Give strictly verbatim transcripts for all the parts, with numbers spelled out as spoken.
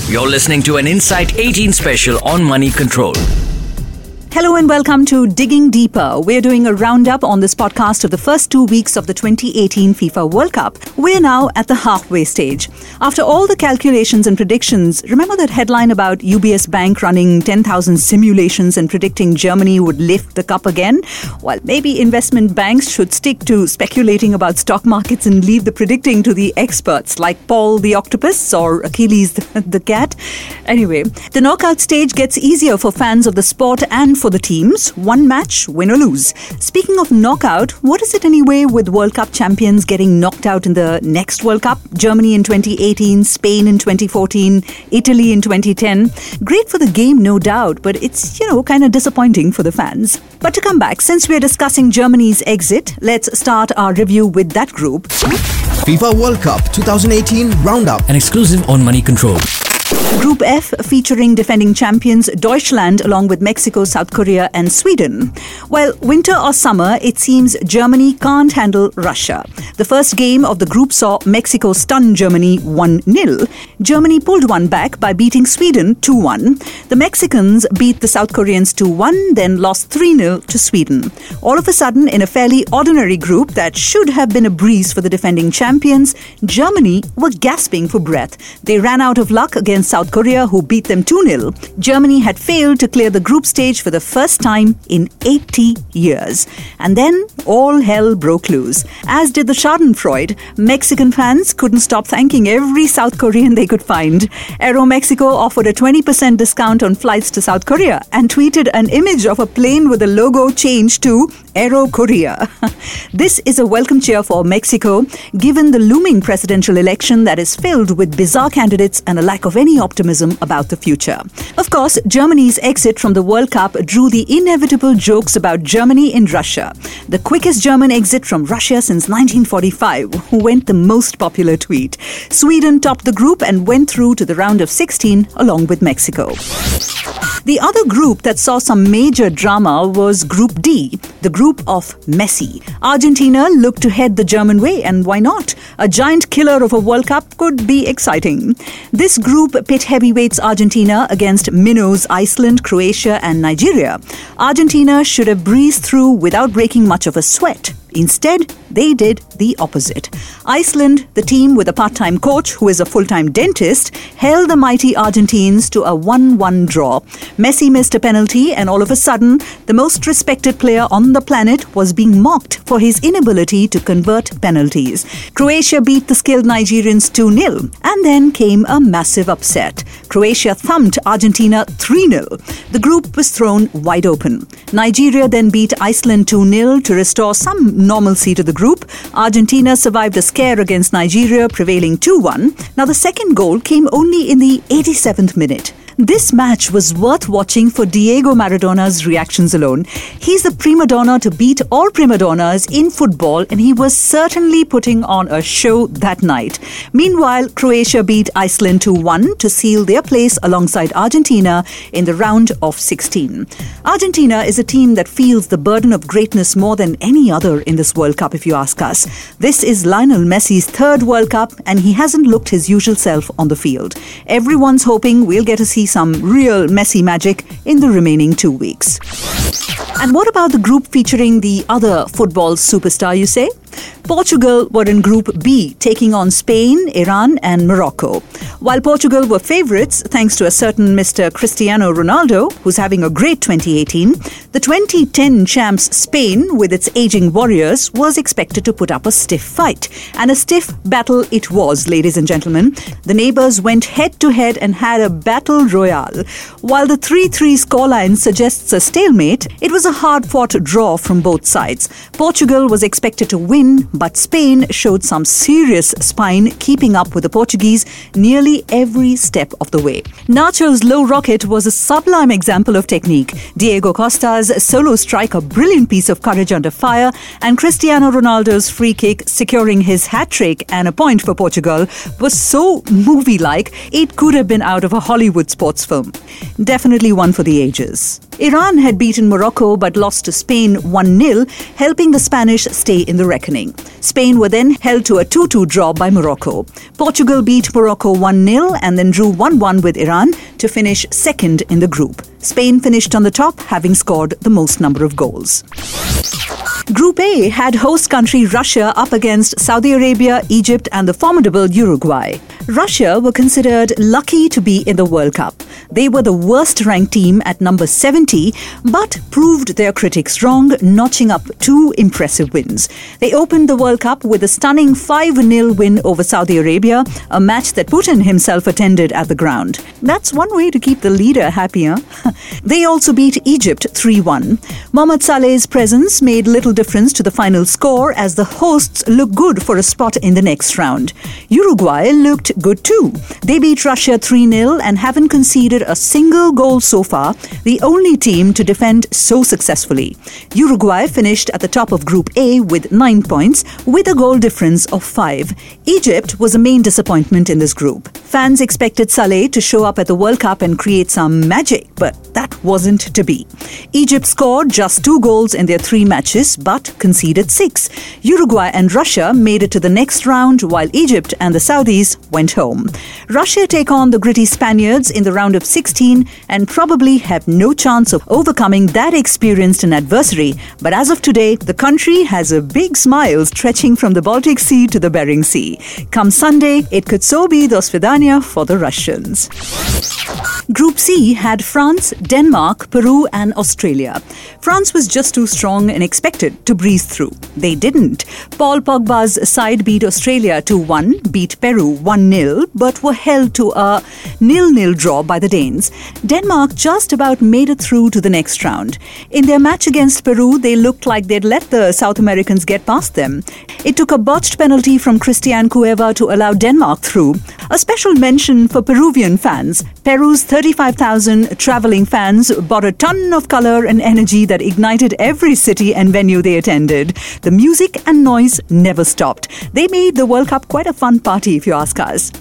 You're listening to an Insight eighteen special on money control. Hello and welcome to Digging Deeper. We're doing a roundup on this podcast of the first two weeks of the twenty eighteen FIFA World Cup. We're now at the halfway stage. After all the calculations and predictions, remember that headline about U B S Bank running ten thousand simulations and predicting Germany would lift the cup again? Well, maybe investment banks should stick to speculating about stock markets and leave the predicting to the experts like Paul the octopus or Achilles the, the cat. Anyway, the knockout stage gets easier for fans of the sport and for the teams. One match, win or lose. Speaking of knockout, what is it anyway with World Cup champions getting knocked out in the next World Cup? Germany in twenty eighteen, Spain in twenty fourteen, Italy in twenty ten. Great for the game, no doubt, but it's, you know, kind of disappointing for the fans. But to come back, since we're discussing Germany's exit, let's start our review with that group. FIFA World Cup twenty eighteen Roundup. An exclusive on money control. Group F featuring defending champions Deutschland along with Mexico, South Korea and Sweden. Well, winter or summer, it seems Germany can't handle Russia. The first game of the group saw Mexico stun Germany one nil. Germany pulled one back by beating Sweden two one. The Mexicans beat the South Koreans two one, then lost three nil to Sweden. All of a sudden, in a fairly ordinary group that should have been a breeze for the defending champions, Germany were gasping for breath. They ran out of luck against South Korea, who beat them two nil. Germany had failed to clear the group stage for the first time in eighty years. And then all hell broke loose. As did the Schadenfreude, Mexican fans couldn't stop thanking every South Korean they could find. Aero Mexico offered a twenty percent discount on flights to South Korea and tweeted an image of a plane with the logo changed to Aero Korea. This is a welcome cheer for Mexico, given the looming presidential election that is filled with bizarre candidates and a lack of any optimism about the future. Of course, Germany's exit from the World Cup drew the inevitable jokes about Germany in Russia. The quickest German exit from Russia since nineteen forty-five, went the most popular tweet. Sweden topped the group and went through to the round of sixteen along with Mexico. The other group that saw some major drama was Group D, the group of Messi. Argentina looked to head the German way, and why not? A giant killer of a World Cup could be exciting. This group pit heavyweights Argentina against minnows Iceland, Croatia and Nigeria. Argentina should have breezed through without breaking much of a sweat. Instead, they did the opposite. Iceland, the team with a part-time coach who is a full-time dentist, held the mighty Argentines to a one one draw. Messi missed a penalty and all of a sudden, the most respected player on the planet was being mocked for his inability to convert penalties. Croatia beat the skilled Nigerians two nil and then came a massive upset. Croatia thumped Argentina three nil. The group was thrown wide open. Nigeria then beat Iceland two nil to restore some normalcy to the group. Argentina survived a scare against Nigeria, prevailing two one. Now, the second goal came only in the eighty-seventh minute. This match was worth watching for Diego Maradona's reactions alone. He's the prima donna to beat all prima donnas in football, and he was certainly putting on a show that night. Meanwhile, Croatia beat Iceland two one to seal their place alongside Argentina in the round of sixteen. Argentina is a team that feels the burden of greatness more than any other in this World Cup, if you ask us. This is Lionel Messi's third World Cup, and he hasn't looked his usual self on the field. Everyone's hoping we'll get to see some real Messi magic in the remaining two weeks. And what about the group featuring the other football superstar, you say? Portugal were in Group B, taking on Spain, Iran and Morocco. While Portugal were favourites, thanks to a certain Mister Cristiano Ronaldo, who's having a great twenty eighteen, the twenty ten champs Spain, with its ageing warriors, was expected to put up a stiff fight. And a stiff battle it was, ladies and gentlemen. The neighbours went head-to-head and had a battle royale. While the three three scoreline suggests a stalemate, it was a hard-fought draw from both sides. Portugal was expected to win, but Spain showed some serious spine, keeping up with the Portuguese nearly every step of the way. Nacho's low rocket was a sublime example of technique. Diego Costa's solo strike a brilliant piece of courage under fire, and Cristiano Ronaldo's free kick securing his hat-trick and a point for Portugal was so movie-like it could have been out of a Hollywood sports film. Definitely one for the ages. Iran had beaten Morocco but lost to Spain one nil, helping the Spanish stay in the reckoning. Spain were then held to a two two draw by Morocco. Portugal beat Morocco one nil and then drew one one with Iran to finish second in the group. Spain finished on the top, having scored the most number of goals. Group A had host country Russia up against Saudi Arabia, Egypt and the formidable Uruguay. Russia were considered lucky to be in the World Cup. They were the worst-ranked team at number seventy, but proved their critics wrong, notching up two impressive wins. They opened the World Cup with a stunning five nil win over Saudi Arabia, a match that Putin himself attended at the ground. That's one way to keep the leader happy, huh? They also beat Egypt three one. Mohamed Saleh's presence made little difference to the final score as the hosts looked good for a spot in the next round. Uruguay looked good too. They beat Russia three nil and haven't conceded a single goal so far, the only team to defend so successfully. Uruguay finished at the top of Group A with nine points, with a goal difference of five. Egypt was a main disappointment in this group. Fans expected Saleh to show up at the World Cup and create some magic, but that wasn't to be. Egypt scored just two goals in their three matches, but conceded six. Uruguay and Russia made it to the next round, while Egypt and the Saudis went home. Russia take on the gritty Spaniards in the round of sixteen and probably have no chance of overcoming that experienced an adversary. But as of today, the country has a big smile stretching from the Baltic Sea to the Bering Sea. Come Sunday, it could so be do svidania for the Russians. Group C had France, Denmark, Peru and Australia. France was just too strong and expected to breeze through. They didn't. Paul Pogba's side beat Australia two one, beat Peru one nil, but were held to a nil nil draw by the Danes. Denmark just about made it through to the next round. In their match against Peru, they looked like they'd let the South Americans get past them. It took a botched penalty from Christian Cueva to allow Denmark through. A special mention for Peruvian fans. Peru's thirty-five thousand travelling fans brought a ton of colour and energy that ignited every city and venue they attended. The music and noise never stopped. They made the World Cup quite a fun party, if you ask us.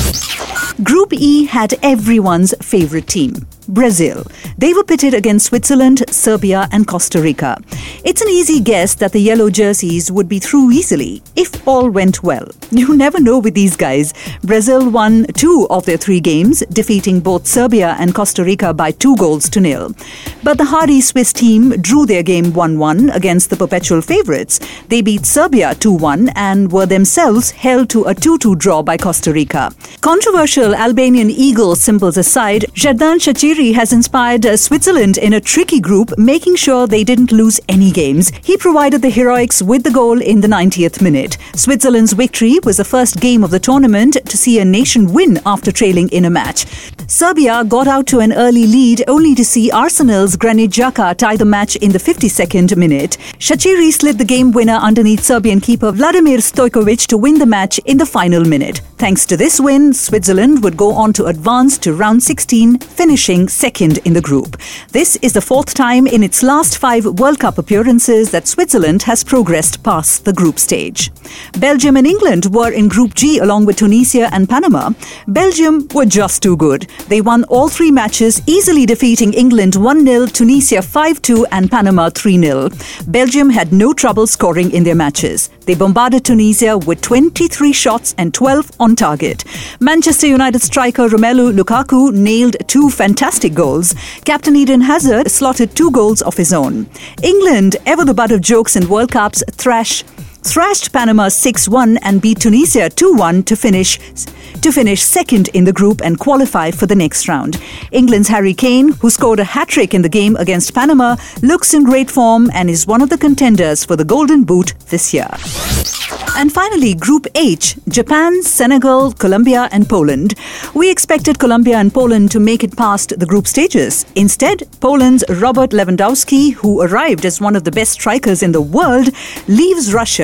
Group E had everyone's favourite team, Brazil. They were pitted against Switzerland, Serbia and Costa Rica. It's an easy guess that the yellow jerseys would be through easily, if all went well. You never know with these guys. Brazil won two of their three games, defeating both Serbia and Costa Rica by two goals to nil. But the hardy Swiss team drew their game one one against the perpetual favourites. They beat Serbia two one and were themselves held to a two two draw by Costa Rica. Controversial Albanian eagle symbols aside, Xherdan Shaqiri has inspired Switzerland in a tricky group, making sure they didn't lose any games. He provided the heroics with the goal in the ninetieth minute. Switzerland's victory was the first game of the tournament to see a nation win after trailing in a match. Serbia got out to an early lead only to see Arsenal's Granit Xhaka tie the match in the fifty-second minute. Shaqiri slid the game winner underneath Serbian keeper Vladimir Stojkovic to win the match in the final minute. Thanks to this win, Switzerland would go on to advance to round sixteen, finishing second in the group. This is the fourth time in its last five World Cup appearances that Switzerland has progressed past the group stage. Belgium and England were in Group G along with Tunisia and Panama. Belgium were just too good. They won all three matches, easily defeating England one nil, Tunisia five two and Panama three nil. Belgium had no trouble scoring in their matches. They bombarded Tunisia with twenty-three shots and twelve on target. Manchester United striker Romelu Lukaku nailed two fantastic goals. Captain Eden Hazard slotted two goals of his own. England, ever the butt of jokes in World Cups, thrash thrashed Panama six one and beat Tunisia two one to finish to finish second in the group and qualify for the next round. England's Harry Kane, who scored a hat-trick in the game against Panama, looks in great form and is one of the contenders for the Golden Boot this year. And finally, Group H, Japan, Senegal, Colombia and Poland. We expected Colombia and Poland to make it past the group stages. Instead, Poland's Robert Lewandowski, who arrived as one of the best strikers in the world, leaves Russia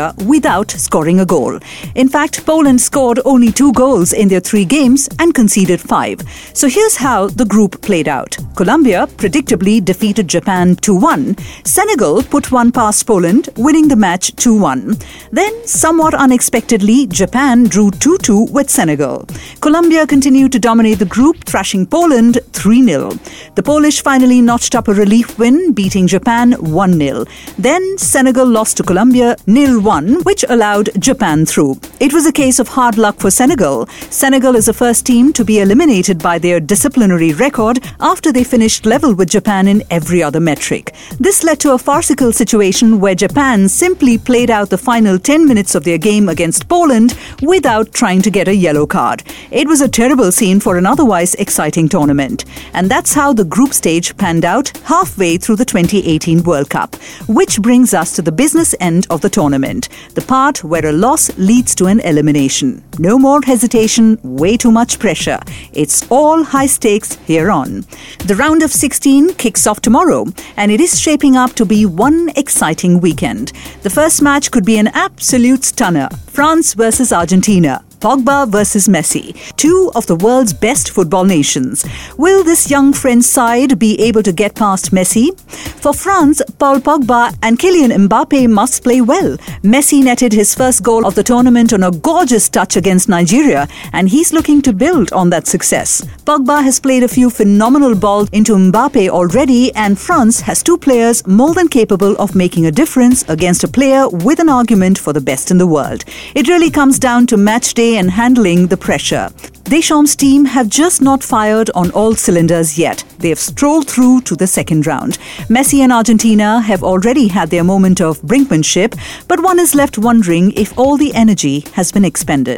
Colombia without scoring a goal. In fact, Poland scored only two goals in their three games and conceded five. So here's how the group played out. Colombia predictably defeated Japan two one. Senegal put one past Poland, winning the match two one. Then, somewhat unexpectedly, Japan drew two two with Senegal. Colombia continued to dominate the group, thrashing Poland three nil. The Polish finally notched up a relief win, beating Japan one nil. Then, Senegal lost to Colombia nil one, which allowed Japan through. It was a case of hard luck for Senegal. Senegal is the first team to be eliminated by their disciplinary record after they finished level with Japan in every other metric. This led to a farcical situation where Japan simply played out the final ten minutes of their game against Poland without trying to get a yellow card. It was a terrible scene for an otherwise exciting tournament. And that's how the group stage panned out halfway through the twenty eighteen World Cup. Which brings us to the business end of the tournament, the part where a loss leads to an elimination. No more hesitation, way too much pressure. It's all high stakes here on. The round of sixteen kicks off tomorrow, and it is shaping up to be one exciting weekend. The first match could be an absolute stunner. France versus Argentina. Pogba versus Messi, two of the world's best football nations. Will this young French side be able to get past Messi? For France, Paul Pogba and Kylian Mbappe must play well. Messi netted his first goal of the tournament on a gorgeous touch against Nigeria, and he's looking to build on that success. Pogba has played a few phenomenal balls into Mbappe already, and France has two players more than capable of making a difference against a player with an argument for the best in the world. It really comes down to match day and handling the pressure. Deschamps' team have just not fired on all cylinders yet. They have strolled through to the second round. Messi and Argentina have already had their moment of brinkmanship, but one is left wondering if all the energy has been expended.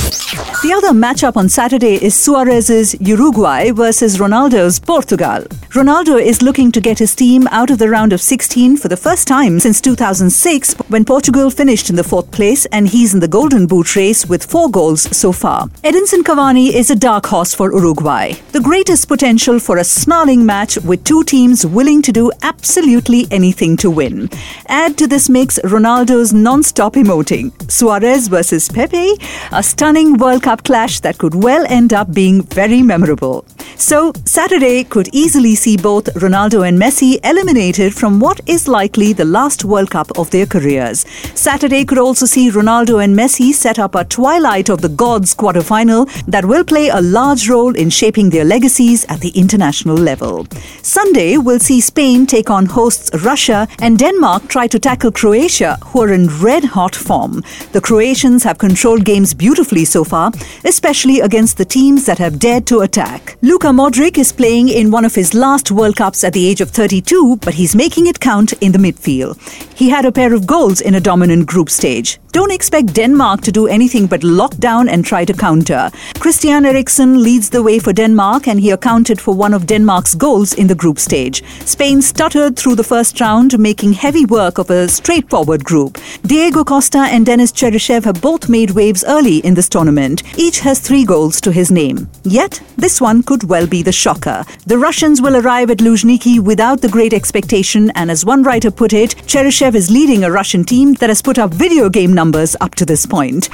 The other matchup on Saturday is Suarez's Uruguay versus Ronaldo's Portugal. Ronaldo is looking to get his team out of the round of sixteen for the first time since two thousand six, when Portugal finished in the fourth place, and he's in the Golden Boot race with four goals so far. Edinson Cavani is a dark horse for Uruguay. The greatest potential for a snarling match with two teams willing to do absolutely anything to win. Add to this mix Ronaldo's non-stop emoting. Suarez versus Pepe, a stunning World Cup clash that could well end up being very memorable. So, Saturday could easily see both Ronaldo and Messi eliminated from what is likely the last World Cup of their careers. Saturday could also see Ronaldo and Messi set up a Twilight of the Gods quarterfinal that will play a large role in shaping their legacies at the international level. Sunday will see Spain take on hosts Russia and Denmark try to tackle Croatia, who are in red-hot form. The Croatians have controlled games beautifully so far, especially against the teams that have dared to attack. Luka Modric is playing in one of his last World Cups at the age of thirty-two, but he's making it count in the midfield. He had a pair of goals in a dominant group stage. Don't expect Denmark to do anything but lock down and try to counter. Christian Eriksen leads the way for Denmark, and he accounted for one of Denmark's goals in the group stage. Spain stuttered through the first round, making heavy work of a straightforward group. Diego Costa and Denis Cheryshev have both made waves early in this tournament. Each has three goals to his name. Yet, this one could well be the shocker. The Russians will arrive at Luzhniki without the great expectation, and as one writer put it, Cheryshev is leading a Russian team that has put up video game numbers up to this point.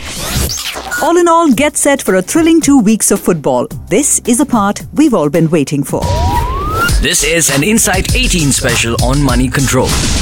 All in all, get set for a thrilling two weeks of football. This is a part we've all been waiting for. This is an Insight eighteen special on Money Control.